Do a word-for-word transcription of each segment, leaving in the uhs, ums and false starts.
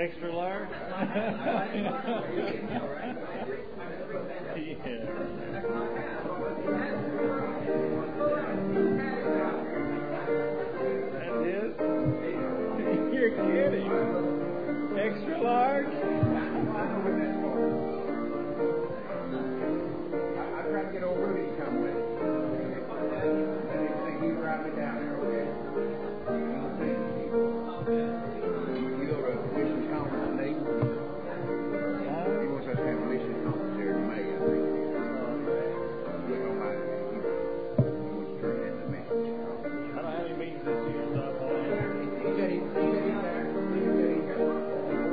Extra large? Yeah. That's it? You're kidding. Extra large? I tried to get old Rudy to come with it. And he brought me down there, okay? You go to a mission conference in April. He wants us to have a mission conference here in May, I think. Look on my, he wants to turn it into a mission conference. I don't have any meetings this year, so I'll He said he, he said he's there. He said he's got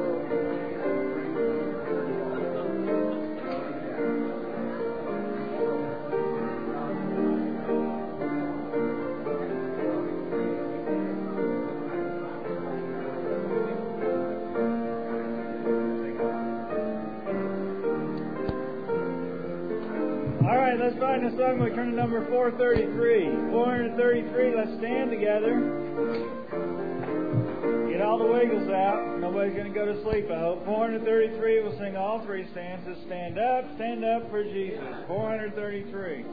let's find a song. We turn to number four thirty-three. four thirty-three, let's stand together. Get all the wiggles out. Nobody's going to go to sleep, I hope. four thirty-three, we'll sing all three stanzas. Stand up, stand up for Jesus. four thirty-three.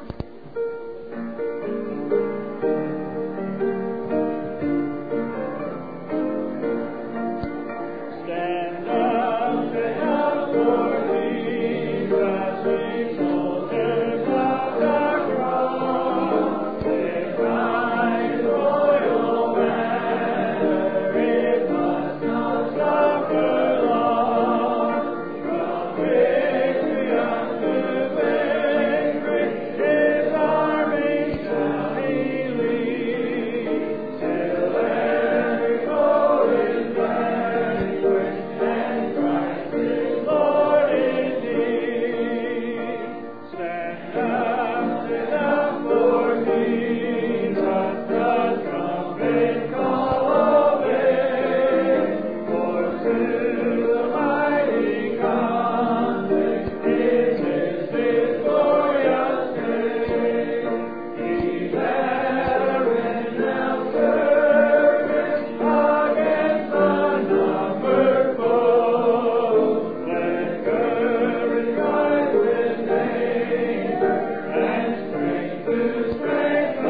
Stand up, stand up for Jesus, we soldiers of the cross. Lift high His royal banner, it must not suffer long. From victory unto victory, His army shall He lead, till every foe is vanquished, and Christ is Lord indeed. Stand up, stand up for Jesus, the trumpet call obey. For to the mighty conflict is His victorious day. He led a renowned service against unnumbered foes. Let courage rise with danger, and strength to strength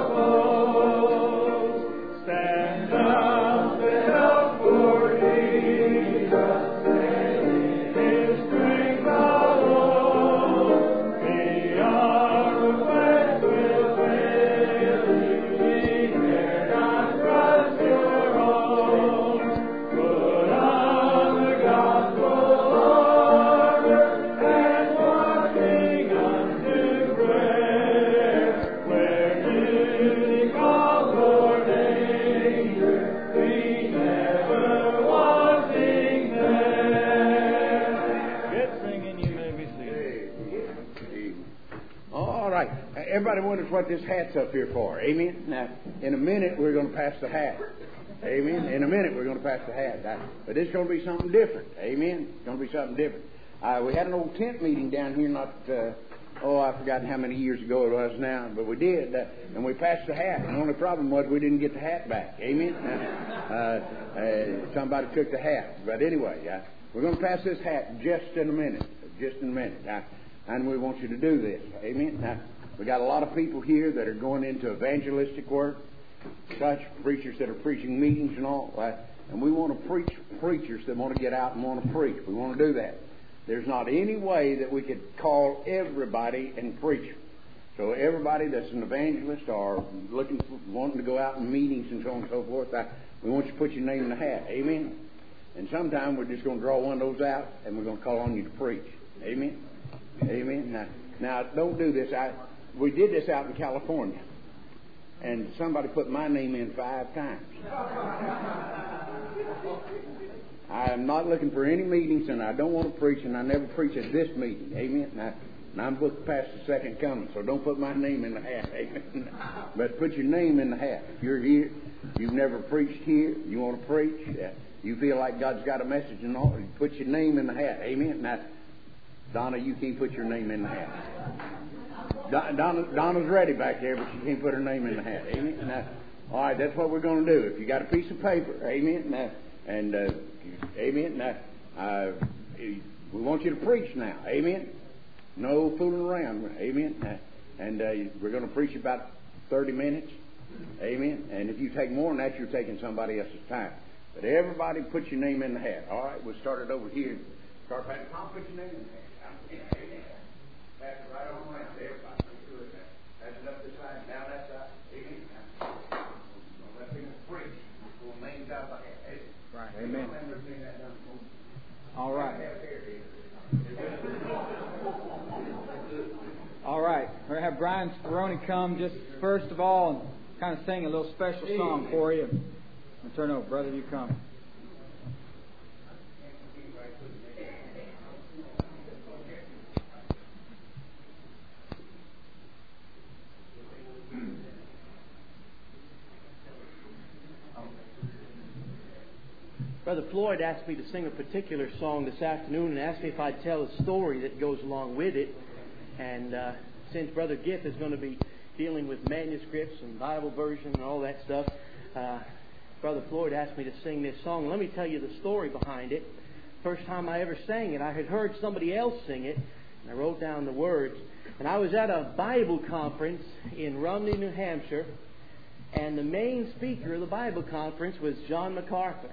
oppose. Stand up, stand up for Jesus, and in His strength alone. The arm of flesh will fail you, ye dare not trust your own. Put on the gospel armor, and watching unto prayer, where duty calls for danger, be never wanting there. Get singing, you may be seated. All right. Uh, Everybody wonders what this hat's up here for. Amen. Now, in a minute, we're going to pass the hat. Amen. In a minute, we're going to pass the hat. Now, but it's going to be something different. Amen. It's going to be something different. Uh, we had an old tent meeting down here not, uh, oh, I've forgotten how many years ago it was now, but we did. Uh, and we passed the hat. And the only problem was we didn't get the hat back. Amen. Uh, uh, somebody took the hat. But anyway, uh, we're going to pass this hat just in a minute. Just in a minute. Now, and we want you to do this. Amen. Now, we got a lot of people here that are going into evangelistic work, such preachers that are preaching meetings and all that. And we want to preach preachers that want to get out and want to preach. We want to do that. There's not any way that we could call everybody and preach. So everybody that's an evangelist or looking for, wanting to go out in meetings and so on and so forth, I, we want you to put your name in the hat. Amen. And sometime we're just going to draw one of those out and we're going to call on you to preach. Amen. Amen. Now, now don't do this. I we did this out in California, and somebody put my name in five times. I am not looking for any meetings, and I don't want to preach, and I never preach at this meeting. Amen. Now, and I'm booked past the second coming, so don't put my name in the hat. Amen. But put your name in the hat. If you're here, you've never preached here, you want to preach, uh, you feel like God's got a message and all, you put your name in the hat. Amen. Now, Donna, you can't put your name in the hat. Donna, Donna's ready back there, but she can't put her name in the hat. Amen. Now, all right, that's what we're going to do. If you got a piece of paper, amen. Now, And, uh, amen. Now, uh, we want you to preach now. Amen. No fooling around. Amen. Uh, and uh, we're going to preach about thirty minutes. Amen. And if you take more than that, you're taking somebody else's time. But everybody put your name in the hat. All right, we'll start it over here. Start back. Tom, put your name in the hat. Amen. Pass it right on around. Everybody. Good. Pass it up this side, down that side. Amen. Don't let people preach. Pull names out of the hat. Amen. Right. Amen. All right. All right. We're going to have Brian Speroni come just first of all and kind of sing a little special song for you. I'll turn over. Brother, you come. Brother Floyd asked me to sing a particular song this afternoon and asked me if I'd tell a story that goes along with it. And uh, since Brother Giff is going to be dealing with manuscripts and Bible version and all that stuff, uh, Brother Floyd asked me to sing this song. Let me tell you the story behind it. First time I ever sang it, I had heard somebody else sing it, and I wrote down the words. And I was at a Bible conference in Rumney, New Hampshire, and the main speaker of the Bible conference was John MacArthur.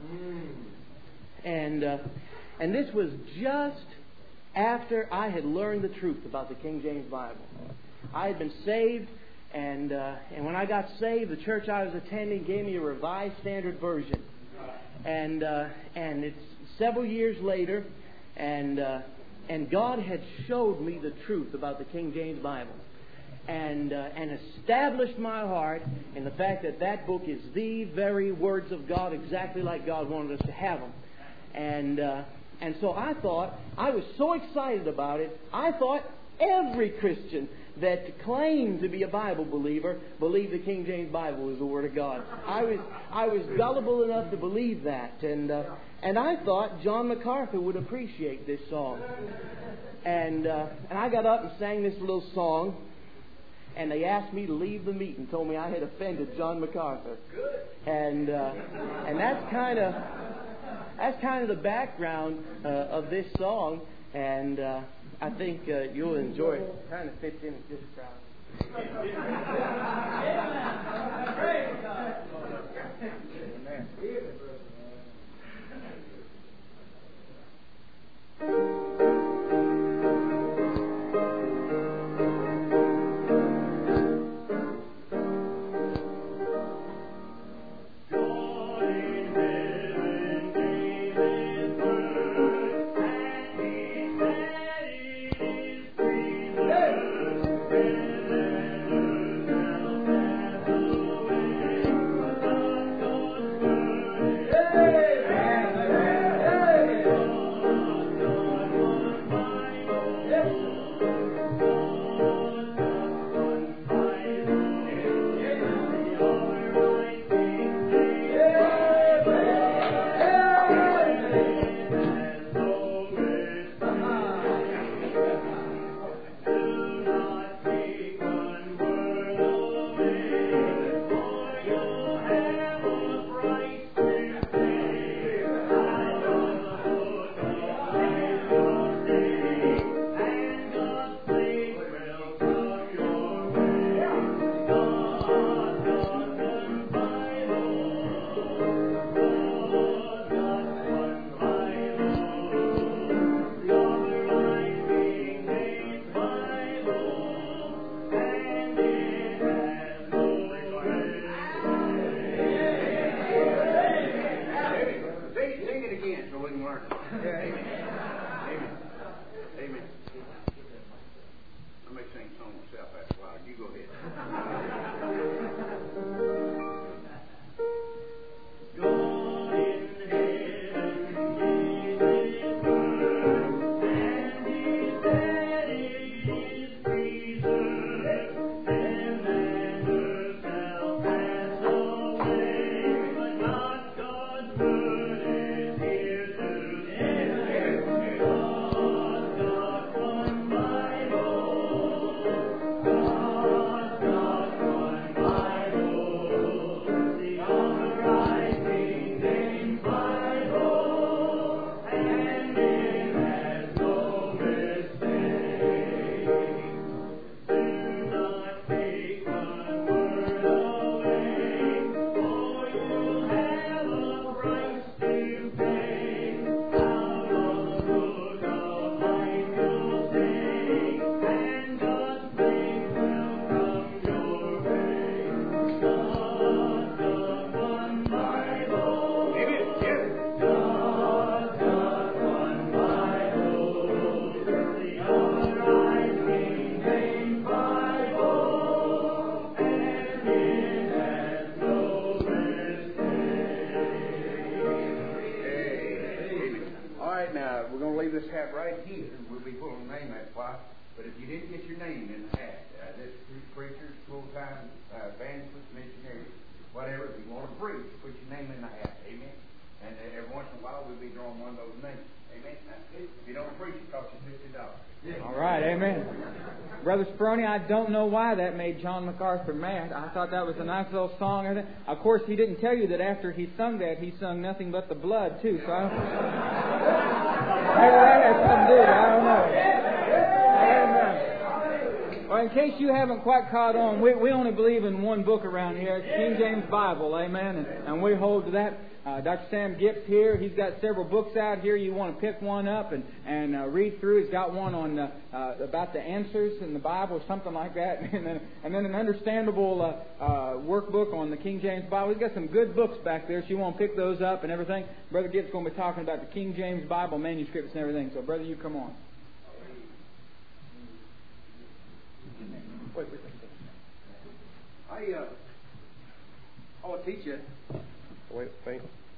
And uh, and this was just after I had learned the truth about the King James Bible. I had been saved, and uh, and when I got saved, the church I was attending gave me a Revised Standard Version. And uh, and it's several years later, and uh, and God had showed me the truth about the King James Bible. And uh, and established my heart in the fact that that book is the very words of God, exactly like God wanted us to have them. And uh, and so I thought, I was so excited about it, I thought every Christian that claimed to be a Bible believer believed the King James Bible was the Word of God. I was I was gullible enough to believe that, and uh, and I thought John MacArthur would appreciate this song. And uh, and I got up and sang this little song. And they asked me to leave the meeting, told me I had offended John MacArthur. Good. And uh, and that's kind of that's kind of the background uh, of this song, and uh, I think uh, you'll enjoy it. It kind of fits in with this crowd. Amen. right, now we're going to leave this hat right here. We'll be pulling the name at the spot. But if you didn't get your name in the hat, uh, this preachers, full-time uh, evangelists, missionaries, whatever, if you want to preach, put your name in the hat. Amen. And uh, every once in a while we'll be drawing one of those names. Amen. If you don't preach, it costs you fifty dollars. All right, amen. Brother Speroni, I don't know why that made John MacArthur mad. I thought that was a nice little song. Of course, he didn't tell you that after he sung that, he sung Nothing But the Blood, too. So I maybe that has something to do with it. I don't know. Amen. Well, in case you haven't quite caught on, we, we only believe in one book around here. It's King James Bible, amen, and, and we hold to that. Uh, Doctor Sam Gibbs here, he's got several books out here. You want to pick one up and, and uh, read through. He's got one on uh, uh, about the answers in the Bible or something like that. And then, and then an understandable uh, uh, workbook on the King James Bible. He's got some good books back there, so you want to pick those up and everything. Brother Gibbs is going to be talking about the King James Bible manuscripts and everything. So, brother, you come on. Wait, wait, wait. I, uh, I want to teach you. Wait, wait.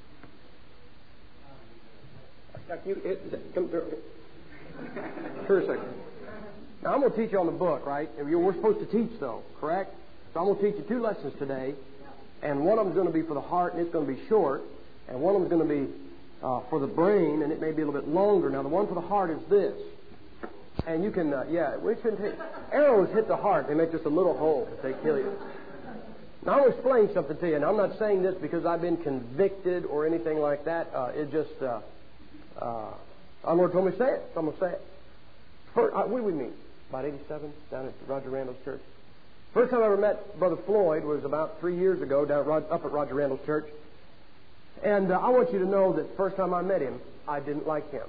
Can you, it, come here. For a second. Now, I'm going to teach you on the book, right? We're supposed to teach, though, correct? So I'm going to teach you two lessons today. And one of them is going to be for the heart, and it's going to be short. And one of them is going to be uh, for the brain, and it may be a little bit longer. Now, the one for the heart is this. And you can, uh, yeah, we shouldn't take... Arrows hit the heart. They make just a little hole if they kill you. Now, I'll explain something to you, and I'm not saying this because I've been convicted or anything like that. Uh, it just, uh, uh, our Lord told me to say it, so I'm going to say it. First, uh, what do we mean? About eighty-seven, down at Roger Randall's church. First time I ever met Brother Floyd was about three years ago down at Rod, up at Roger Randall's church. And uh, I want you to know that the first time I met him, I didn't like him.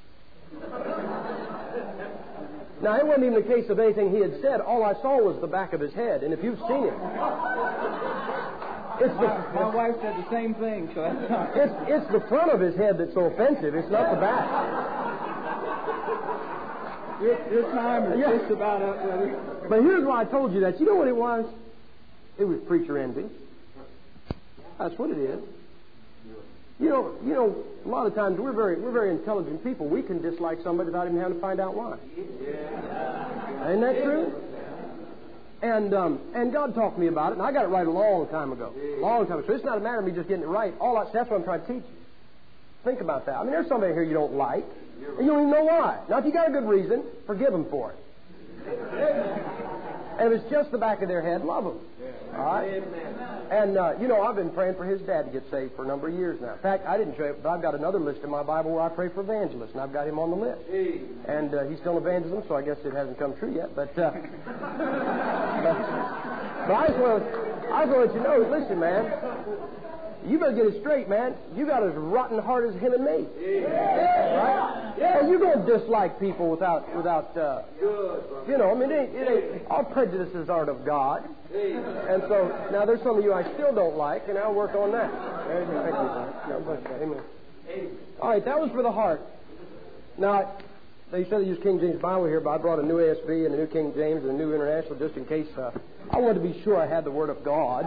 Now, it wasn't even a case of anything he had said. All I saw was the back of his head. And if you've seen him... It's the, my, my wife said the same thing, so that's not... It's, it's the front of his head that's so offensive. It's not the back. Your, your time is yeah. just about up, brother. But here's why I told you that. You know what it was? It was preacher envy. That's what it is. You know, you know, a lot of times we're very, we're very intelligent people. We can dislike somebody without even having to find out why. Yeah. Ain't that true? And um, and God talked to me about it, and I got it right a long time ago. A long time ago. So it's not a matter of me just getting it right. All I, that's what I'm trying to teach you. Think about that. I mean, there's somebody here you don't like, and you don't even know why. Now, if you got a good reason, forgive them for it. And if it's just the back of their head, love them. All right? And, uh, you know, I've been praying for his dad to get saved for a number of years now. In fact, I didn't show it, but I've got another list in my Bible where I pray for evangelists, and I've got him on the list. And uh, he's still evangelism, so I guess it hasn't come true yet. But, uh, but, but I just want to I just want to let you know, listen, man, you better get it straight, man. You got as rotten heart as him and me. Yeah. Right? Yeah. And you're going to dislike people without, without uh, you know, I mean, it ain't, it ain't, all prejudices aren't of God. And so, now there's some of you I still don't like, and I'll work on that. Amen. Thank you. Amen. All right, that was for the heart. Now, they said they use King James Bible here, but I brought a new A S V and a new King James and a new International just in case. Uh, I wanted to be sure I had the Word of God.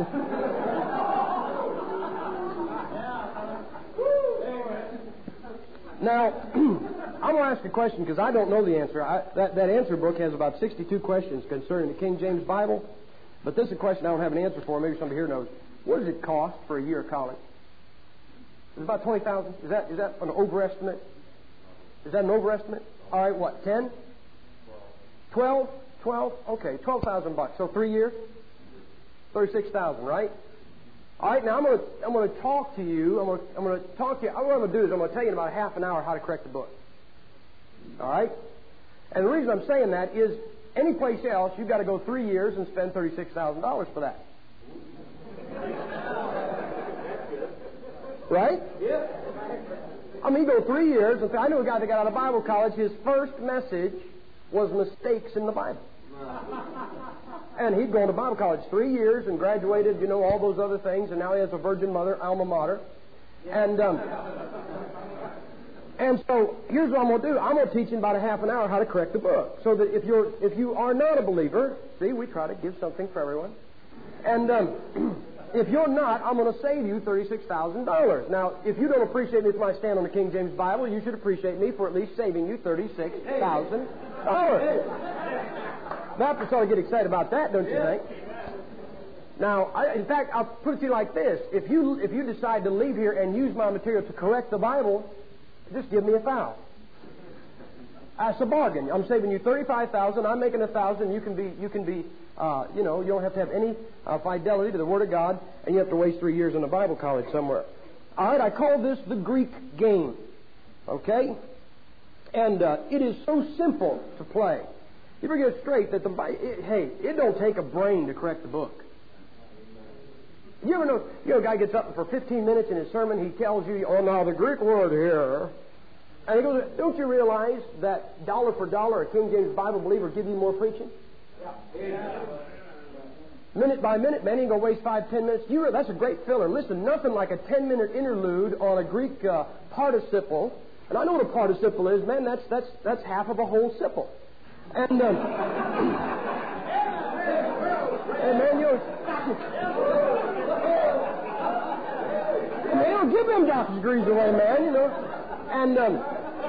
Now, I'm going to ask a question because I don't know the answer. I, that, that answer book has about sixty-two questions concerning the King James Bible. But this is a question I don't have an answer for. Maybe somebody here knows. What does it cost for a year of college? It's about twenty thousand dollars. Is that, is that an overestimate? Is that an overestimate? All right, what, ten? twelve? twelve? Okay, twelve thousand bucks. So three years? thirty-six thousand, right? All right, now I'm going to I'm going to talk to you. I'm going to, I'm going to talk to you. What I'm going to do is I'm going to tell you in about half an hour how to correct the book. All right? And the reason I'm saying that is any place else, you've got to go three years and spend thirty-six thousand dollars for that. Right? Yeah. I mean, you go three years, and I knew a guy that got out of Bible college. His first message was mistakes in the Bible. And he'd gone to Bible college three years and graduated, you know, all those other things, and now he has a virgin mother, alma mater. And um, and so here's what I'm going to do. I'm going to teach in about a half an hour how to correct the book, so that if you're if you are not a believer, see, we try to give something for everyone. And um, If you're not, I'm going to save you thirty-six thousand dollars. Now, if you don't appreciate me for my stand on the King James Bible, you should appreciate me for at least saving you thirty-six thousand dollars. Baptists ought to get excited about that, don't you think? Now, I, in fact, I'll put it to you like this. If you, if you decide to leave here and use my material to correct the Bible, just give me a thousand. That's a bargain. I'm saving you thirty-five thousand dollars. I'm making a thousand dollars. You can be, you can be, uh, you know, you don't have to have any uh, fidelity to the Word of God, and you have to waste three years in a Bible college somewhere. All right, I call this the Greek game. Okay? And uh, it is so simple to play. You better get straight that the it, hey, it don't take a brain to correct the book. You ever know, you know, a guy gets up for fifteen minutes in his sermon, he tells you, oh, now the Greek word here. And he goes, don't you realize that dollar for dollar a King James Bible believer give you more preaching? Yeah. Minute by minute, man, he ain't going to waste five, ten minutes. You, that's a great filler. Listen, nothing like a ten-minute interlude on a Greek uh, participle. And I know what a participle is, man. That's that's that's half of a whole sipple. And, um, and man, you know, they don't give them doctor's degrees away, man, you know. And, um,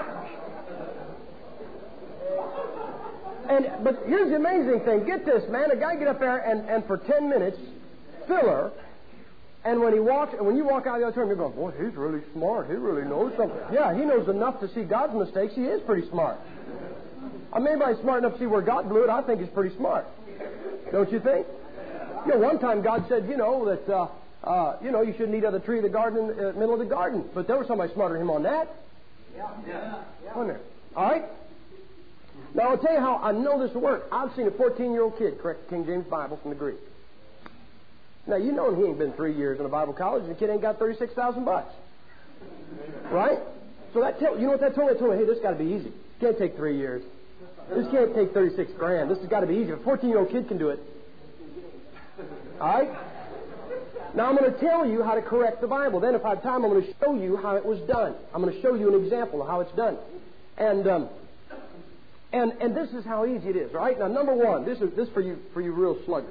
and, but here's the amazing thing. Get this, man. A guy get up there and, and for ten minutes, filler, and when he walks, and when you walk out of the auditorium, you're going, boy, he's really smart. He really knows something. Yeah, he knows enough to see God's mistakes. He is pretty smart. I mean, anybody's smart enough to see where God blew it, I think he's pretty smart. Don't you think? You know, one time God said, you know, that, uh, uh, you know, you shouldn't eat of the tree of the garden in the middle of the garden. But there was somebody smarter than him on that. Yeah. Yeah. Wasn't there? All right? Now, I'll tell you how I know this will work. I've seen a fourteen-year-old kid correct the King James Bible from the Greek. Now, you know he ain't been three years in a Bible college, and the kid ain't got thirty-six thousand bucks. Right? So that tell, you know what that told me? It told me, hey, this got to be easy. It can't take three years. This can't take thirty-six grand. This has got to be easy. A fourteen-year-old kid can do it. All right? Now, I'm going to tell you how to correct the Bible. Then, if I have time, I'm going to show you how it was done. I'm going to show you an example of how it's done. And um, and and this is how easy it is. All right? Now, number one, this is this for you for you real sluggards.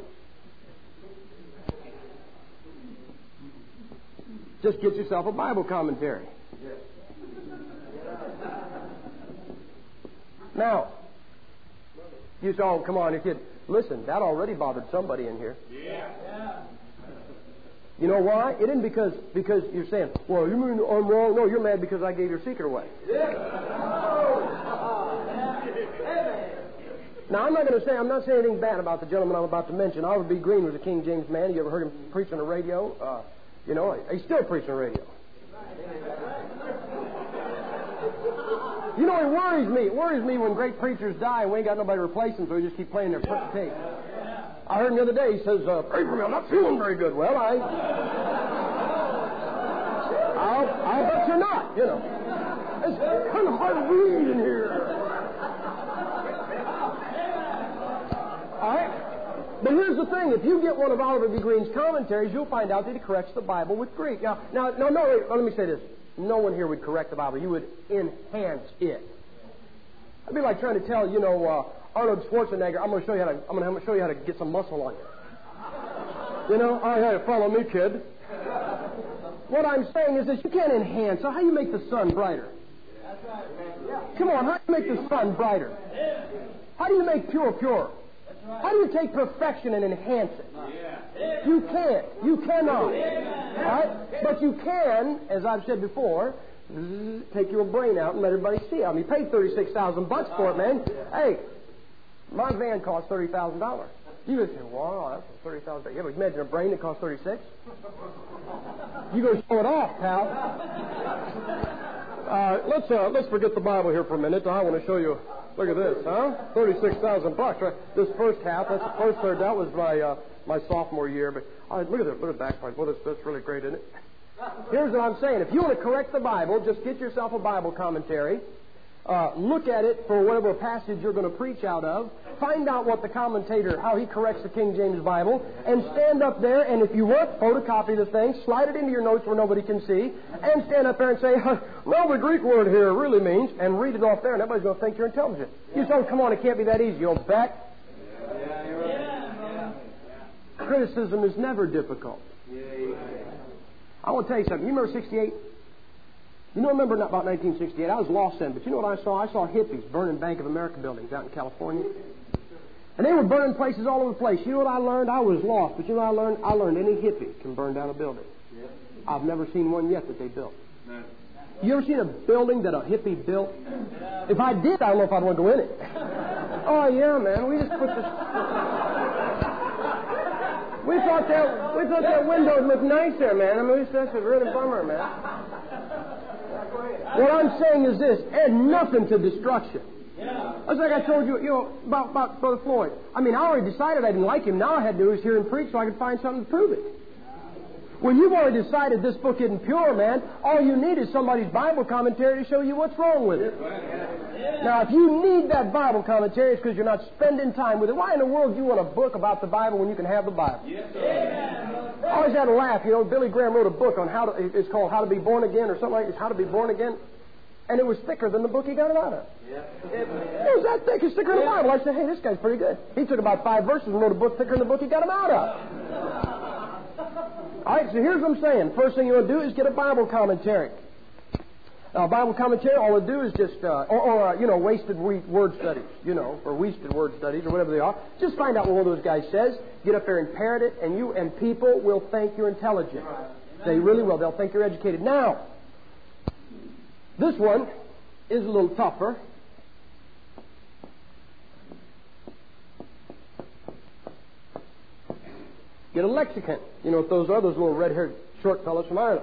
Just get yourself a Bible commentary. Now, you say, oh, come on, you kid. Listen, that already bothered somebody in here. Yeah. You know why? It isn't because because you're saying, well, you mean I'm wrong? No, you're mad because I gave your secret away. Yeah. Now, I'm not going to say, I'm not saying anything bad about the gentleman I'm about to mention. Oliver B. Green was a King James man. You ever heard him preach on the radio? Uh, you know, he's still preaching on the radio. You know, it worries me. It worries me when great preachers die and we ain't got nobody to replace them, so we just keep playing their perfect tape. I heard him the other day, he says, uh, pray for me, I'm not feeling very good. Well, I... I'll, I'll bet you're not, you know. It's kind of hard to read in here. All right? But here's the thing. If you get one of Oliver B. Green's commentaries, you'll find out that he corrects the Bible with Greek. Now, now no, no, wait, let me say this. No one here would correct the Bible. You would enhance it. It'd be like trying to tell, you know, uh, Arnold Schwarzenegger, I'm going to show you how to, I'm going to show you how to get some muscle on you. You know, oh, hey, follow me, kid. What I'm saying is that you can't enhance. So how do you make the sun brighter? Come on, how do you make the sun brighter? How do you make pure pure? How do you take perfection and enhance it? You can't. You cannot. Right? But you can, as I've said before, take your brain out and let everybody see it. I mean, you paid thirty-six thousand bucks for it, man. Hey, my van cost thirty thousand dollars. You would say, wow, that's thirty thousand dollars. Yeah, but imagine a brain that costs thirty-six. You go show it off, pal. Uh, let's uh, let's forget the Bible here for a minute. I want to show you. Look at this, huh? Thirty-six thousand bucks. Right? This first half, that's the first third. That was my uh, my sophomore year. But uh, look at it. Look at the back part. Well, that's, that's really great, isn't it? Here's what I'm saying. If you want to correct the Bible, just get yourself a Bible commentary. Uh, look at it for whatever passage you're going to preach out of. Find out what the commentator, how he corrects the King James Bible, and stand up there, and if you want, photocopy the thing, slide it into your notes where nobody can see, and stand up there and say, well, the Greek word here really means, and read it off there, and everybody's going to think you're intelligent. You say, oh, come on, it can't be that easy. You'll bet. Criticism is never difficult. I want to tell you something. You remember sixty-eight? You know, I remember about nineteen sixty-eight. I was lost then, but you know what I saw? I saw hippies burning Bank of America buildings out in California. And they were burning places all over the place. You know what I learned? I was lost, but you know what I learned? I learned any hippie can burn down a building. I've never seen one yet that they built. You ever seen a building that a hippie built? If I did, I don't know if I'd want to go in it. Oh, yeah, man. We just put this... We thought that we thought that window would look nice there, man. I mean, that's a really bummer, man. What I'm saying is this: add nothing to destruction. That's like I told you, you know, about, about Brother Floyd. I mean, I already decided I didn't like him. Now I had to do is hear him preach so I could find something to prove it. When you've already decided this book isn't pure, man, all you need is somebody's Bible commentary to show you what's wrong with it. Now, if you need that Bible commentary, it's because you're not spending time with it. Why in the world do you want a book about the Bible when you can have the Bible? I always had a laugh. You know, Billy Graham wrote a book on how to, it's called How to Be Born Again or something like this, How to Be Born Again. And it was thicker than the book he got it out of. It was that thick. It's thicker than the Bible. I said, hey, this guy's pretty good. He took about five verses and wrote a book thicker than the book he got him out of. All right, so here's what I'm saying. First thing you want to do is get a Bible commentary. Now, a Bible commentary, all it do is just, uh, or, or uh, you know, wasted word studies, you know, or wasted word studies, or whatever they are. Just find out what one of those guys says, get up there and parrot it, and you and people will think you're intelligent. They really will. They'll think you're educated. Now, this one is a little tougher. Get a lexicon. You know what those are? Those little red-haired short fellows from Ireland.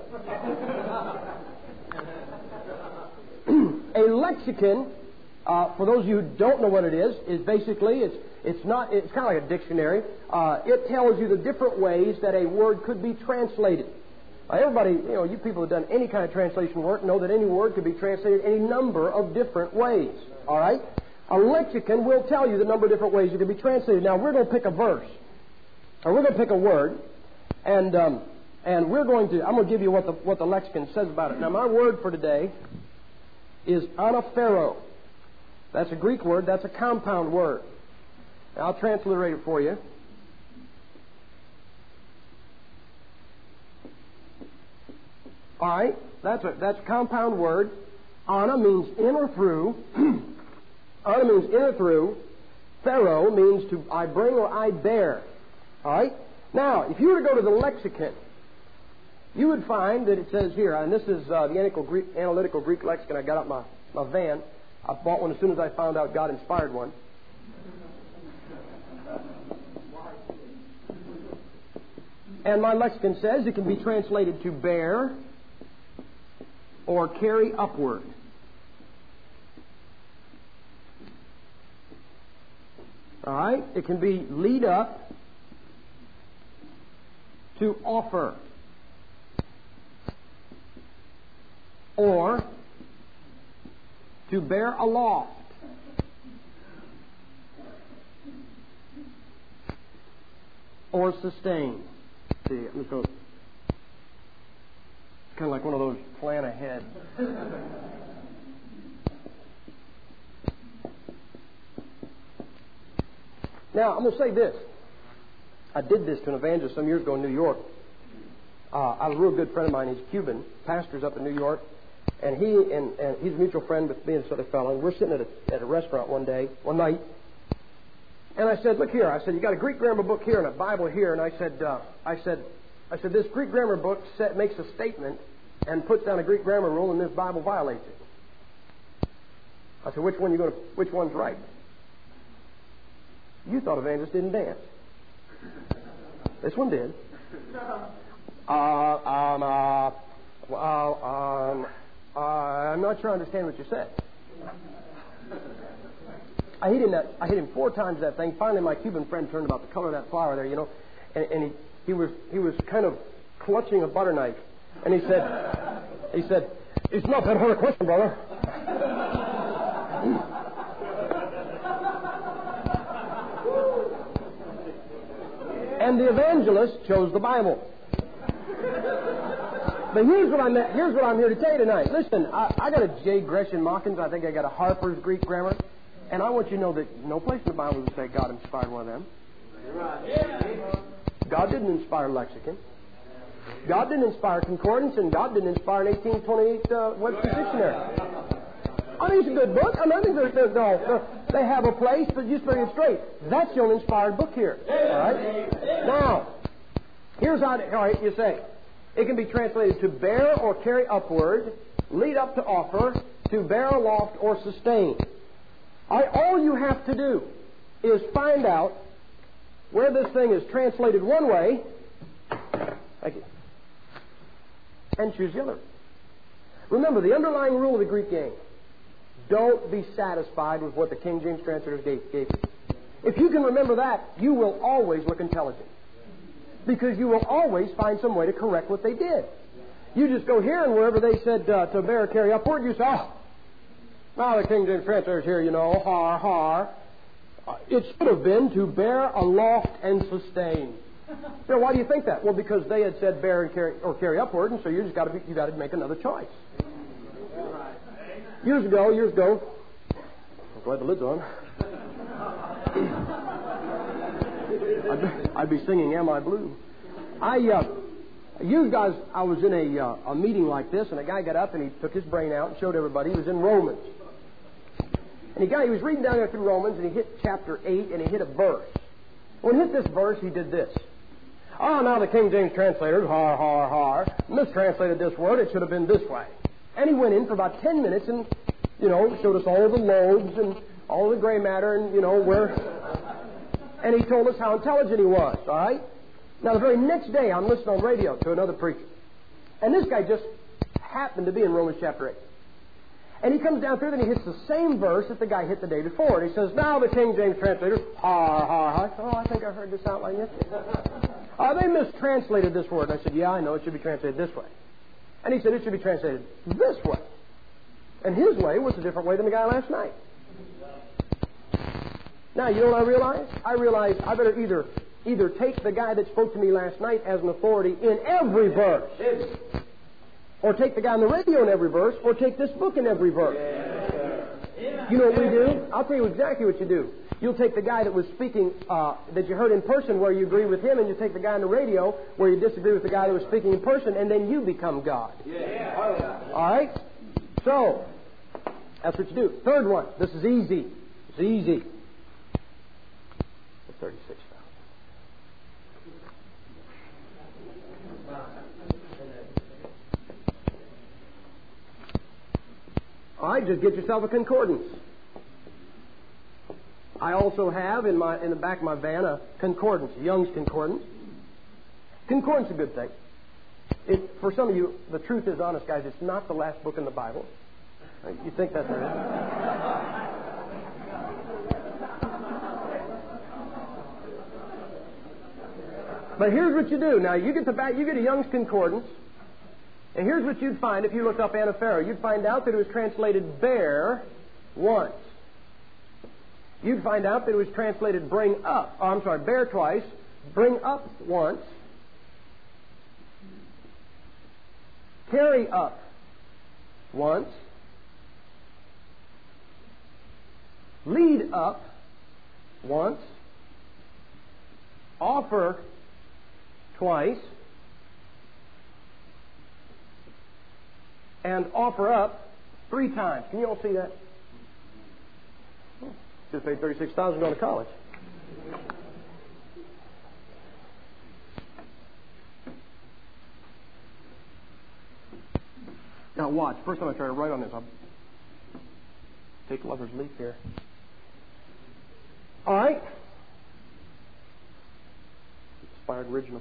A lexicon, uh, for those of you who don't know what it is, is basically it's it's not it's kind of like a dictionary. Uh, it tells you the different ways that a word could be translated. Uh, everybody, you know, you people who've done any kind of translation work know that any word could be translated any number of different ways. All right, a lexicon will tell you the number of different ways it can be translated. Now we're going to pick a verse. Or we're going to pick a word, and um, and we're going to. I'm going to give you what the what the lexicon says about it. Now, my word for today is anaphero. That's a Greek word. That's a compound word. Now, I'll transliterate it for you. All right, that's a that's a compound word. Ana means in or through. Ana means in or through. Phero means to I bring or I bear. All right? Now, if you were to go to the lexicon, you would find that it says here, and this is uh, the analytical Greek, analytical Greek lexicon I got out my, my van. I bought one as soon as I found out God inspired one. And my lexicon says it can be translated to bear or carry upward. All right? It can be lead up, to offer, or to bear aloft, or sustain. See, I'm just going. It's kind of like one of those plan ahead. Now, I'm going to say this. I did this to an evangelist some years ago in New York. Uh, I was a real good friend of mine. He's Cuban, pastors up in New York, and he and, and he's a mutual friend with me and this other fellow. And we're sitting at a, at a restaurant one day, one night, and I said, "Look here." I said, "You got a Greek grammar book here and a Bible here." And I said, uh, "I said, I said this Greek grammar book set, makes a statement and puts down a Greek grammar rule, and this Bible violates it." I said, "Which one you going to? Which one's right?" You thought evangelists didn't dance. This one did. Uh, um, uh, uh, um, uh, I'm not sure I understand what you said. I hit him that. I hit him four times that thing. Finally, my Cuban friend turned about the color of that flower there, you know, and, and he, he was he was kind of clutching a butter knife, and he said, he said, "It's not that hard a question, brother." And the evangelist chose the Bible. But here's what I'm here's what I'm here to tell you tonight. Listen, I, I got a J. Gresham Mawkins. I think I got a Harper's Greek Grammar, and I want you to know that no place in the Bible does say God inspired one of them. God didn't inspire lexicon. God didn't inspire concordance, and God didn't inspire an eighteen twenty-eight uh, Webster's Dictionary. I mean, it's a good book. I mean, I think they're, they're, they're, they have a place, but just very straight. That's the only inspired book here. All right? Now, here's how, to, all right, you say, it can be translated to bear or carry upward, lead up to offer, to bear aloft or sustain. All right, all you have to do is find out where this thing is translated one way, thank you, and choose the other. Remember, the underlying rule of the Greek game, don't be satisfied with what the King James translators gave, gave you. If you can remember that, you will always look intelligent. Because you will always find some way to correct what they did. You just go here, and wherever they said uh, to bear or carry upward, you say, oh, now the King James translators here, you know, har, har. Uh, it should have been to bear aloft and sustain. You know, why do you think that? Well, because they had said bear and carry, or carry upward, and so you just got to you got to make another choice. Years ago, years ago, I'm glad the lid's on. I'd, be, I'd be singing "Am I Blue?" I, uh, you guys, I was in a uh, a meeting like this, and a guy got up and he took his brain out and showed everybody. He was in Romans, and he got he was reading down there through Romans, and he hit chapter eight, and he hit a verse. When he hit this verse, he did this. Oh, now the King James translators, har, har, har, mistranslated this word. It should have been this way. And he went in for about ten minutes and, you know, showed us all the lobes and all the gray matter and, you know, where... And he told us how intelligent he was, all right? Now, the very next day, I'm listening on radio to another preacher. And this guy just happened to be in Romans chapter eight. And he comes down through and he hits the same verse that the guy hit the day before. And he says, now the King James translators, har, har, har. Oh, I think I heard this out like this. Oh, they mistranslated this word. And I said, yeah, I know. It should be translated this way. And he said, it should be translated this way. And his way was a different way than the guy last night. Now, you know what I realized? I realized I better either either take the guy that spoke to me last night as an authority in every verse, or take the guy on the radio in every verse, or take this book in every verse. You know what we do? I'll tell you exactly what you do. You'll take the guy that was speaking, uh, that you heard in person where you agree with him, and you take the guy on the radio where you disagree with the guy that was speaking in person, and then you become God. All right? So, that's what you do. Third one. This is easy. It's easy. thirty-six thousand. All right, just get yourself a concordance. I also have in my in the back of my van a concordance, Young's concordance. Concordance is a good thing. It, for some of you, the truth is, honest guys, it's not the last book in the Bible. You think that's right? But here's what you do. Now, you get the back, you get a Young's concordance, and here's what you'd find if you looked up Anaphora. You'd find out that it was translated bear once. You'd find out that it was translated bring up. Oh, I'm sorry, bear twice, bring up once, carry up once, lead up once, offer twice, and offer up three times. Can you all see that? Just paid thirty-six thousand dollars going to college. Now watch. First time I try to write on this, I'll take lover's leap here. All right. Inspired original.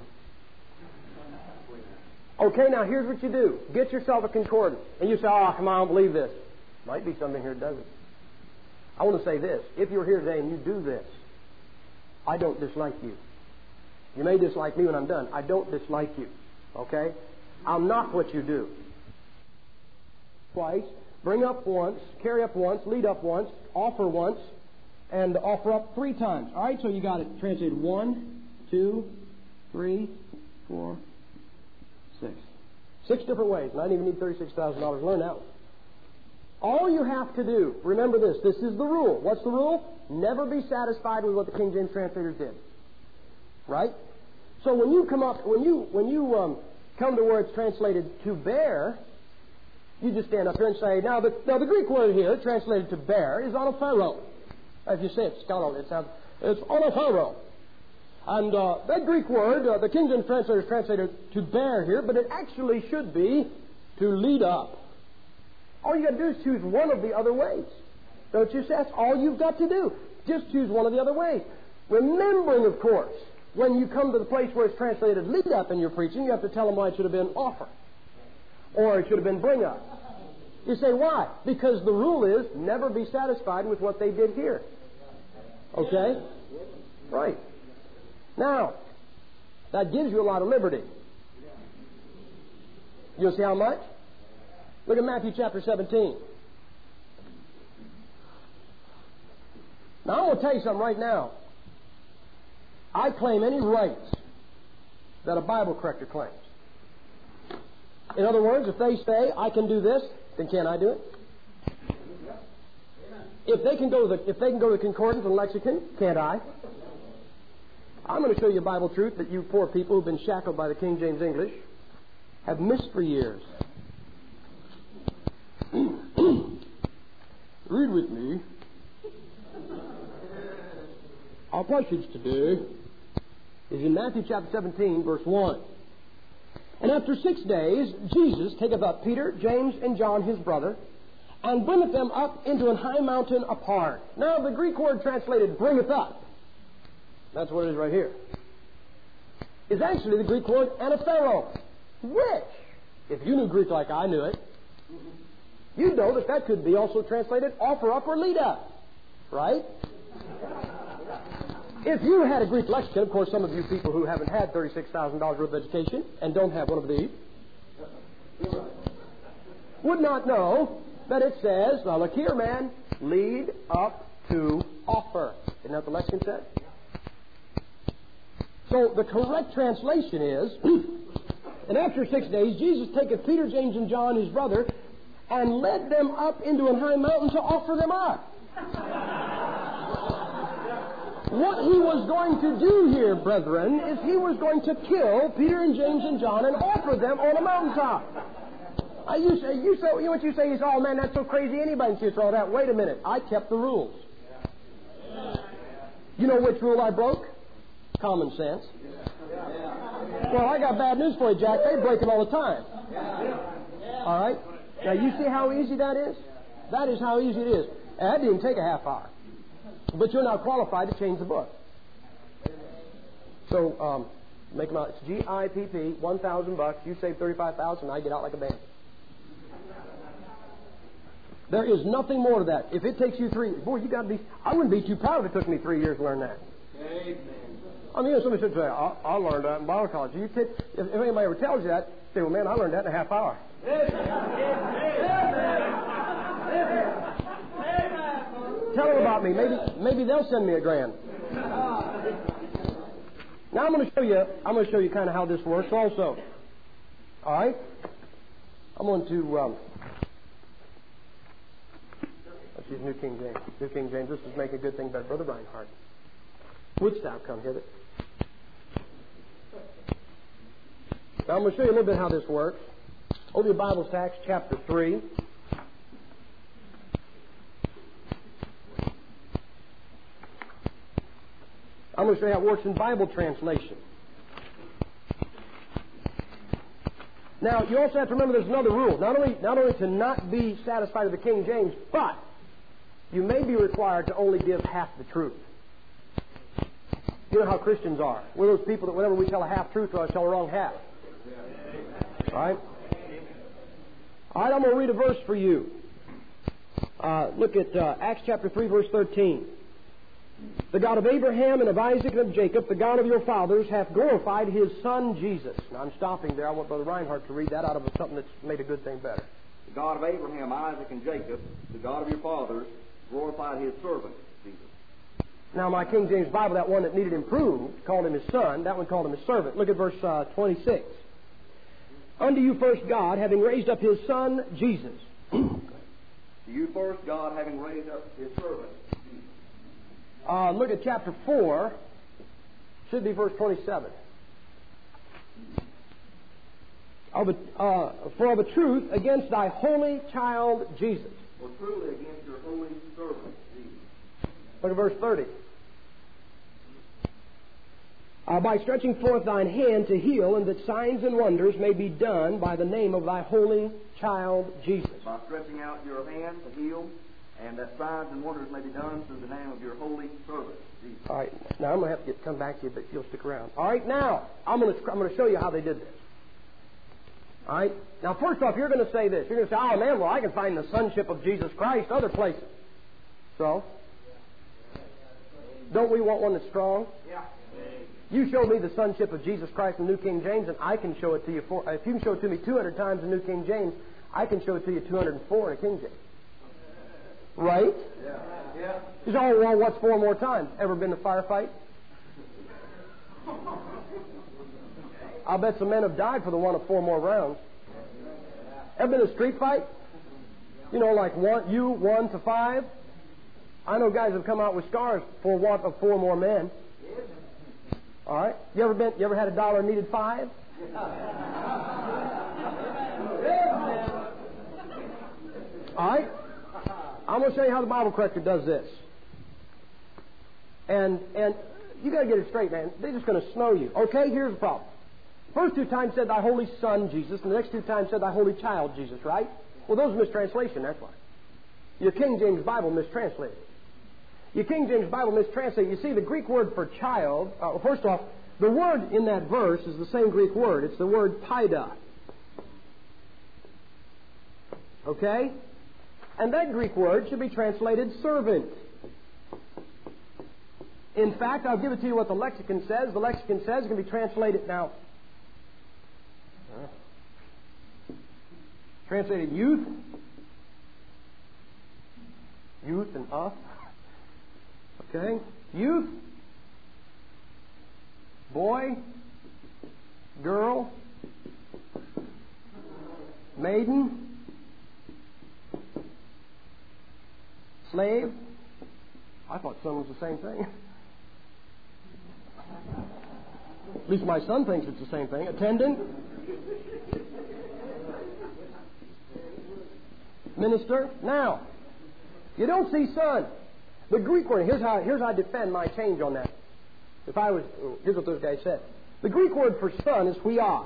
Okay, now here's what you do. Get yourself a concordance. And you say, oh, come on, I don't believe this. Might be something here that doesn't. I want to say this. If you're here today and you do this, I don't dislike you. You may dislike me when I'm done. I don't dislike you. Okay? I'll knock what you do. Twice, bring up once, carry up once, lead up once, offer once, and offer up three times. All right, so you got it translated one, two, three, four, six. Six different ways, and I didn't even need thirty-six thousand dollars to learn that one. All you have to do, remember this, this is the rule. What's the rule? Never be satisfied with what the King James translators did. Right? So when you come up, when you when you um, come to where it's translated to bear, you just stand up here and say, now the, now the Greek word here, translated to bear, is onophero. As you say, it's got it sounds, it's onophero. And uh, that Greek word, uh, the King James translator is translated to bear here, but it actually should be to lead up. All you got to do is choose one of the other ways. Don't you see? That's all you've got to do. Just choose one of the other ways. Remembering, of course, when you come to the place where it's translated lead up in your preaching, you have to tell them why it should have been offer. Or it should have been bring up. You say, why? Because the rule is never be satisfied with what they did here. Okay? Right. Now, that gives you a lot of liberty. You'll see how much? Look at Matthew chapter seventeen. Now, I'm going to tell you something right now. I claim any rights that a Bible corrector claims. In other words, if they say, I can do this, then can't I do it? If they can go to the, if they can go to the concordance and lexicon, can't I? I'm going to show you a Bible truth that you poor people who've been shackled by the King James English have missed for years. Read with me. Our passage today is in Matthew chapter seventeen, verse one. And after six days, Jesus taketh up Peter, James, and John his brother, and bringeth them up into an high mountain apart. Now, the Greek word translated bringeth up, that's what it is right here, is actually the Greek word anaphero, which, if you knew Greek like I knew it, you'd know that that could be also translated offer up or lead up. Right? If you had a Greek lexicon, of course, some of you people who haven't had thirty-six thousand dollars worth of education and don't have one of these would not know that it says, now look here, man, lead up to offer. Isn't that the lexicon said? So the correct translation is, and after six days, Jesus taketh Peter, James, and John, his brother, and led them up into an high mountain to offer them up. What he was going to do here, brethren, is he was going to kill Peter and James and John and offer them on a mountaintop. Uh, you say, you say, you know what you say? You say, oh man, that's so crazy. Anybody can see all that. Wait a minute. I kept the rules. You know which rule I broke? Common sense. Well, I got bad news for you, Jack. They break it all the time. All right? Now, you see how easy that is? That is how easy it is. And that didn't take a half hour. But you're now qualified to change the book. So, um, make them out. It's G I P P, one thousand bucks. You save thirty-five thousand, I get out like a band. There is nothing more to that. If it takes you three, boy, you got to be. I wouldn't be too proud if it took me three years to learn that. Amen. I mean, if somebody should say, I, I learned that in Bible college. You take, if, if anybody ever tells you that, say, well, man, I learned that in a half hour. Tell them about me. Maybe, maybe they'll send me a grand. Now I'm going to show you. I'm going to show you kind of how this works, also. All right. I'm going to. Um, let's use New King James. New King James. This is make a good thing better, Brother Reinhardt. Wouldst thou come hither? Now I'm going to show you a little bit how this works. Over your Bibles to Acts chapter three. I'm going to show you how it works in Bible translation. Now, you also have to remember there's another rule. Not only, not only to not be satisfied with the King James, but you may be required to only give half the truth. You know how Christians are. We're those people that whenever we tell a half-truth, we tell the wrong half. All right? All right, I'm going to read a verse for you. Uh, look at uh, Acts chapter three, verse thirteen. The God of Abraham and of Isaac and of Jacob, the God of your fathers, hath glorified His Son Jesus. Now, I'm stopping there. I want Brother Reinhardt to read that out of something that's made a good thing better. The God of Abraham, Isaac, and Jacob, the God of your fathers, glorified His servant, Jesus. Now, my King James Bible, that one that needed improved, called Him His Son. That one called Him His servant. Look at verse uh, twenty-six. Unto you first God, having raised up His Son, Jesus. To you first God, having raised up His servant, Jesus. Uh, look at chapter four. Should be verse twenty-seven. of a, uh, for of a truth against thy holy child Jesus. For truly against your holy servant Jesus. Look at verse thirty. Uh, by stretching forth thine hand to heal, and that signs and wonders may be done by the name of thy holy child Jesus. By stretching out your hand to heal, and that signs and wonders may be done through the name of your holy servant Jesus. All right. Now I'm going to have to get, come back to you, but you'll stick around. All right. Now I'm going to I'm going to show you how they did this. All right. Now, first off, you're going to say this. You're going to say, "Oh man, well I can find the sonship of Jesus Christ other places." So, don't we want one that's strong? Yeah. You show me the sonship of Jesus Christ in New King James, and I can show it to you. For, if you can show it to me two hundred times in New King James, I can show it to you two hundred four in a King James. Right? Yeah. Yeah. You say, "Oh, well, what's four more times?" Ever been in a firefight? I'll bet some men have died for the one of four more rounds. Ever been in a street fight? You know, like one, you one to five. I know guys have come out with scars for want of four more men. All right. You ever been? You ever had a dollar and needed five? All right. I'm going to show you how the Bible corrector does this. And and you got to get it straight, man. They're just going to snow you. Okay. Here's the problem. First two times said thy holy son Jesus, and the next two times said thy holy child Jesus. Right? Well, those are mistranslation. That's why. Your King James Bible mistranslated. Your King James Bible mistranslated. You see, the Greek word for child, uh, first off, the word in that verse is the same Greek word. It's the word paida. Okay? And that Greek word should be translated servant. In fact, I'll give it to you what the lexicon says. The lexicon says it can be translated now. Uh, translated youth. Youth and us. Okay? Youth, boy, girl, maiden, slave. I thought son was the same thing. At least my son thinks it's the same thing. Attendant, minister. Now, you don't see son. The Greek word, here's how, here's how I defend my change on that. If I was, here's what those guys said. The Greek word for son is huios.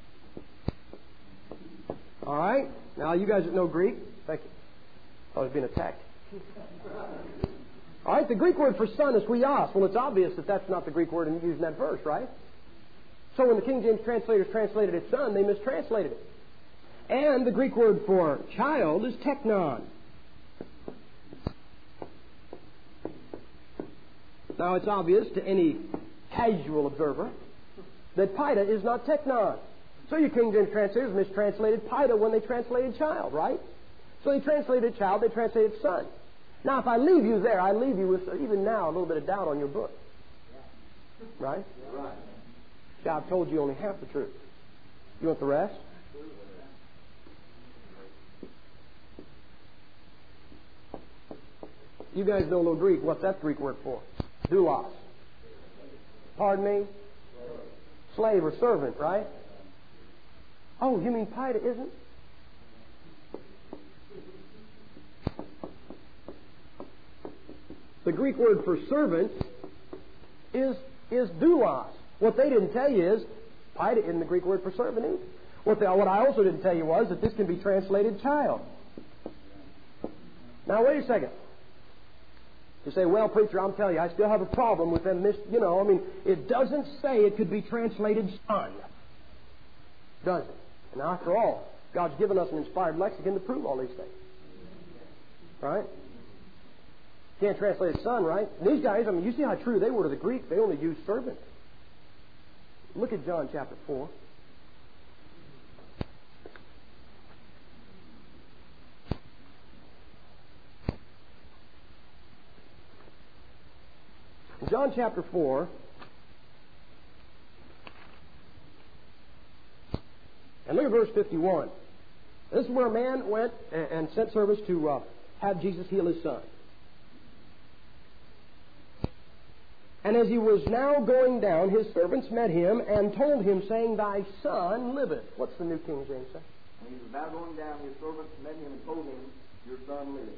All right? Now, you guys that know Greek, thank you. I was being attacked. All right? The Greek word for son is huios. Well, it's obvious that that's not the Greek word used in that verse, right? So when the King James translators translated it son, they mistranslated it. And the Greek word for child is teknon. Now, it's obvious to any casual observer that paida is not teknon. So your King James translators mistranslated paida when they translated child, right? So they translated child, they translated son. Now, if I leave you there, I leave you with, even now, a little bit of doubt on your book. Right? Right. See, I've told you only half the truth. You want the rest? You guys know a little Greek. What's that Greek word for? Doulos. Pardon me? Slave or servant, right? Oh, you mean paida isn't? The Greek word for servant is, is doulos. What they didn't tell you is paida isn't the Greek word for servant either. What, they, what I also didn't tell you was that this can be translated child. Now, wait a second. You say, well, preacher, I'm telling you, I still have a problem with them. Mis- you know, I mean, it doesn't say it could be translated son. Does it? And after all, God's given us an inspired lexicon to prove all these things. Right? Can't translate it son, right? And these guys, I mean, you see how true they were to the Greek. They only used servant. Look at John chapter four. John chapter four, and look at verse fifty-one. This is where a man went and sent service to uh, have Jesus heal his son. And as he was now going down, his servants met him and told him, saying, Thy son liveth. What's the New King James say? When he was now going down, his servants met him and told him, Your son liveth.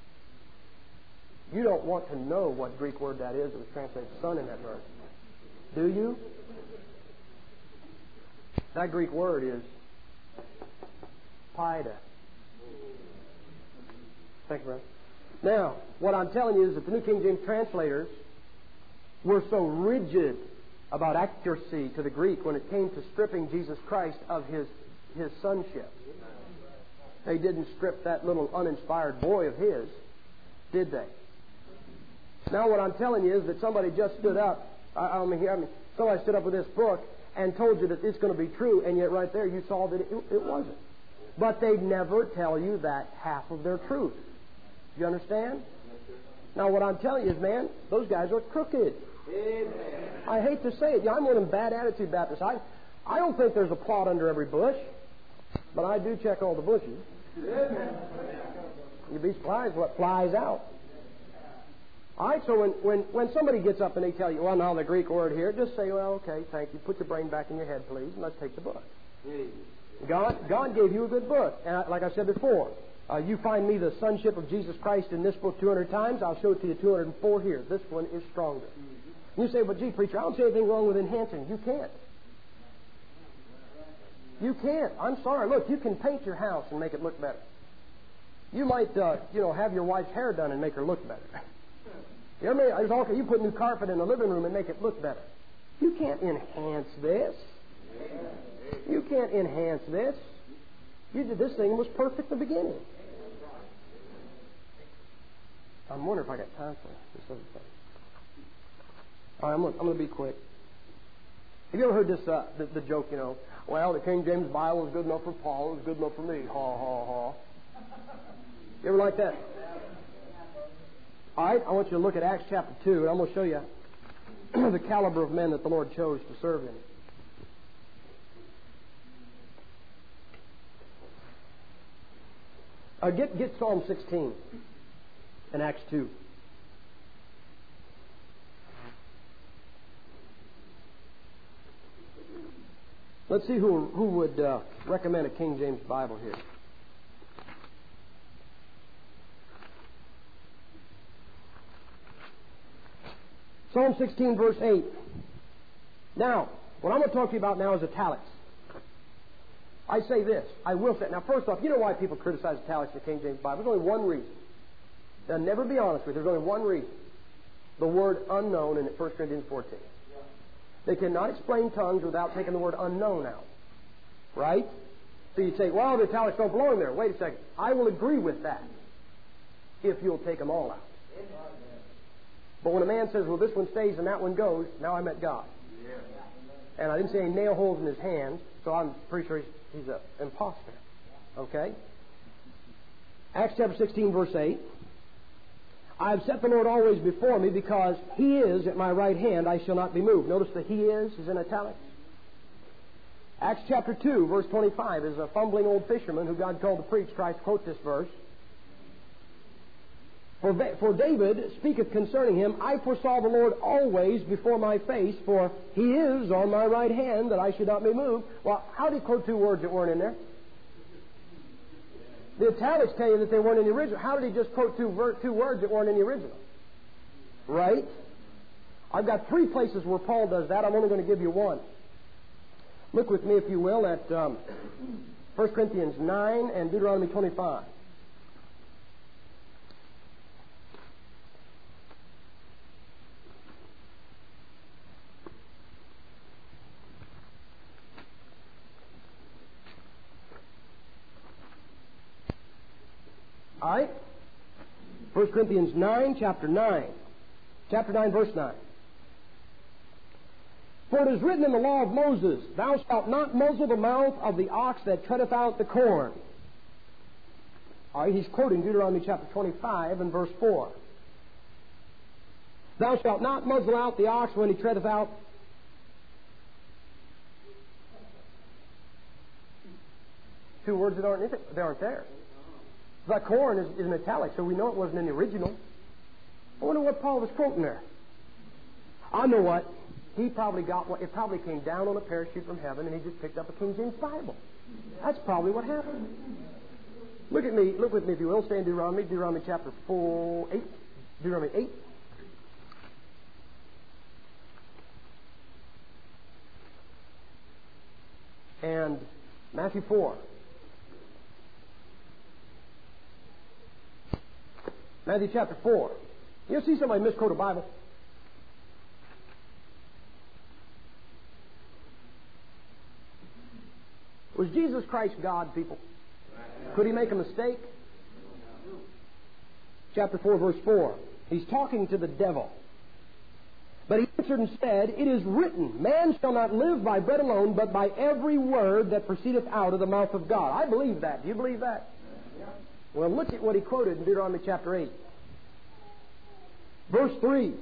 You don't want to know what Greek word that is that was translated son in that verse. Do you? That Greek word is paida. Thank you, brother. Now, what I'm telling you is that the New King James translators were so rigid about accuracy to the Greek when it came to stripping Jesus Christ of his, his sonship. They didn't strip that little uninspired boy of his, did they? Now what I'm telling you is that somebody just stood up, I, I, mean, I mean, somebody stood up with this book and told you that it's going to be true, and yet right there you saw that it, it wasn't. But they never tell you that half of their truth. Do you understand? Now what I'm telling you is, man, those guys are crooked. Amen. I hate to say it. Yeah, I'm one of them bad attitude Baptists. I, I don't think there's a plot under every bush, but I do check all the bushes. Amen. You'd be surprised what flies out. All right, so when, when, when somebody gets up and they tell you, well, now the Greek word here, just say, well, okay, thank you. Put your brain back in your head, please, and let's take the book. God, God gave you a good book. And I, like I said before, uh, you find me the sonship of Jesus Christ in this book two hundred times, I'll show it to you two hundred four here. This one is stronger. You say, but gee, preacher, I don't see anything wrong with enhancing. You can't. You can't. I'm sorry. Look, you can paint your house and make it look better. You might, uh, you know, have your wife's hair done and make her look better. You know what I mean? There's all, you put new carpet in the living room and make it look better. You can't enhance this. You can't enhance this. You did this thing was perfect in the beginning. I'm wondering if I got time for this other thing. All right, I'm going, I'm going to be quick. Have you ever heard this, uh, the, the joke, you know, well, the King James Bible is good enough for Paul, it's good enough for me. Ha, ha, ha. You ever like that? All right, I want you to look at Acts chapter two, and I'm going to show you the caliber of men that the Lord chose to serve him. Uh, get, get Psalm sixteen in Acts two. Let's see who, who would uh, recommend a King James Bible here. Psalm sixteen, verse eight. Now, what I'm going to talk to you about now is italics. I say this. I will say. Now, first off, you know why people criticize italics in the King James Bible? There's only one reason. They'll never be honest with you. There's only one reason. The word unknown in First Corinthians fourteen. They cannot explain tongues without taking the word unknown out. Right? So you say, well, the italics don't belong there. Wait a second. I will agree with that if you'll take them all out. But when a man says, well, this one stays and that one goes, now I met God. And I didn't see any nail holes in his hands, so I'm pretty sure he's, he's an imposter. Okay? Acts chapter sixteen, verse eight. I have set the Lord always before me, because He is at my right hand, I shall not be moved. Notice the He is is in italics. Acts chapter two, verse twenty-five, is a fumbling old fisherman who God called to preach, tries to quote this verse. For, for David speaketh concerning him, I foresaw the Lord always before my face, for He is on my right hand, that I should not be moved. Well, how did he quote two words that weren't in there? The italics tell you that they weren't in the original. How did he just quote two, ver- two words that weren't in the original? Right? I've got three places where Paul does that. I'm only going to give you one. Look with me, if you will, at um, First Corinthians nine and Deuteronomy twenty-five. All right? First Corinthians nine, chapter nine. Chapter nine, verse nine. For it is written in the law of Moses, Thou shalt not muzzle the mouth of the ox that treadeth out the corn. All right, he's quoting Deuteronomy chapter twenty-five and verse four. Thou shalt not muzzle out the ox when he treadeth out. Two words that aren't, they aren't there. That corn is, is in italics, so we know it wasn't in the original. I wonder what Paul was quoting there. I know what. He probably got what. It probably came down on a parachute from heaven, and he just picked up a King James Bible. That's probably what happened. Look at me. Look with me, if you will. Stay in Deuteronomy. Deuteronomy chapter four, eight. Deuteronomy eight. And Matthew four. Matthew chapter four. You see somebody misquote a Bible? Was Jesus Christ God, people? Could he make a mistake? Chapter four, verse four. He's talking to the devil. But he answered and said, It is written, Man shall not live by bread alone, but by every word that proceedeth out of the mouth of God. I believe that. Do you believe that? Well, look at what he quoted in Deuteronomy chapter eight. Verse three.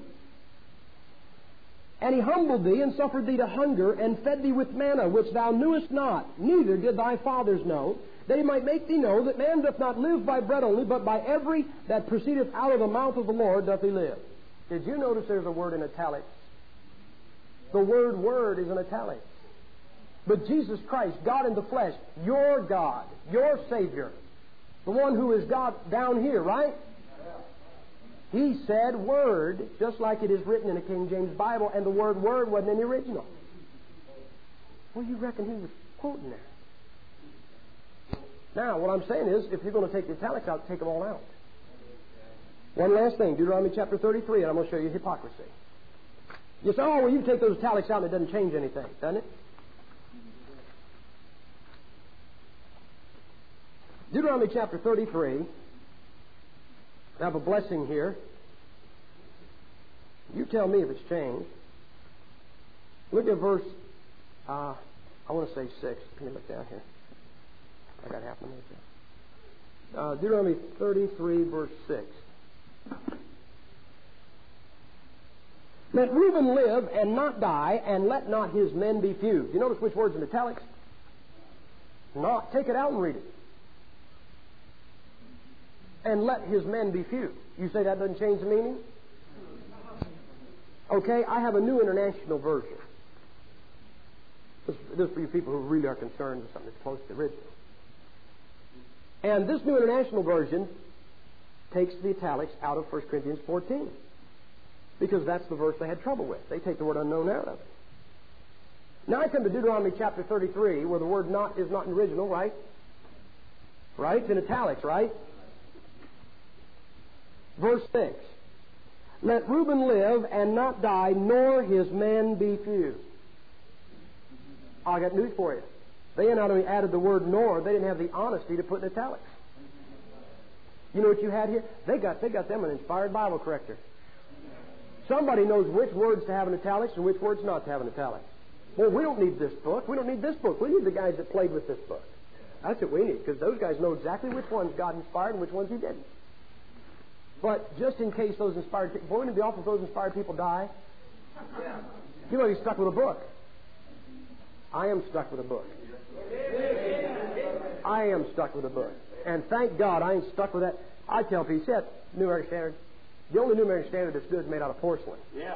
And he humbled thee, and suffered thee to hunger, and fed thee with manna, which thou knewest not, neither did thy fathers know, that he might make thee know that man doth not live by bread only, but by every that proceedeth out of the mouth of the Lord doth he live. Did you notice there's a word in italics? The word word is in italics. But Jesus Christ, God in the flesh, your God, your Savior, the one who is God down here, right? He said word, just like it is written in the King James Bible, and the word word wasn't in the original. Well, you reckon he was quoting there? Now, what I'm saying is, if you're going to take the italics out, take them all out. One last thing, Deuteronomy chapter thirty-three, and I'm going to show you hypocrisy. You say, oh, well, you take those italics out and it doesn't change anything, doesn't it? Deuteronomy chapter thirty-three. I have a blessing here. You tell me if it's changed. Look at verse, uh, I want to say six. Can you look down here? I got half a minute there. Uh, Deuteronomy thirty-three, verse six. Let Reuben live and not die, and let not his men be few. You notice which word's in italics? Not. Take it out and read it. And let his men be few. You say that doesn't change the meaning? Okay, I have a New International Version. This, this is for you people who really are concerned with something that's close to the original. And this New International Version takes the italics out of First Corinthians fourteen. Because that's the verse they had trouble with. They take the word unknown out of it. Now I come to Deuteronomy chapter thirty-three, where the word not is not in original, right? Right? It's in italics, right? Verse six. Let Reuben live and not die, nor his men be few. I got news for you. They not only added the word nor, they didn't have the honesty to put in italics. You know what you had here? They got they got them an inspired Bible corrector. Somebody knows which words to have in italics and which words not to have in italics. Well, we don't need this book. We don't need this book. We need the guys that played with this book. That's what we need, because those guys know exactly which ones God inspired and which ones He didn't. But just in case those inspired people, boy, wouldn't it be awful if those inspired people die? You might be stuck with a book. I am stuck with a book. I am stuck with a book. And thank God I ain't stuck with that. I tell people, see that New American Standard? The only New American Standard that's good is made out of porcelain. Yeah.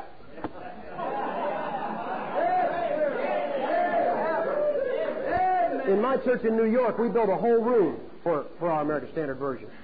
In my church in New York, we built a whole room for, for our American Standard Version.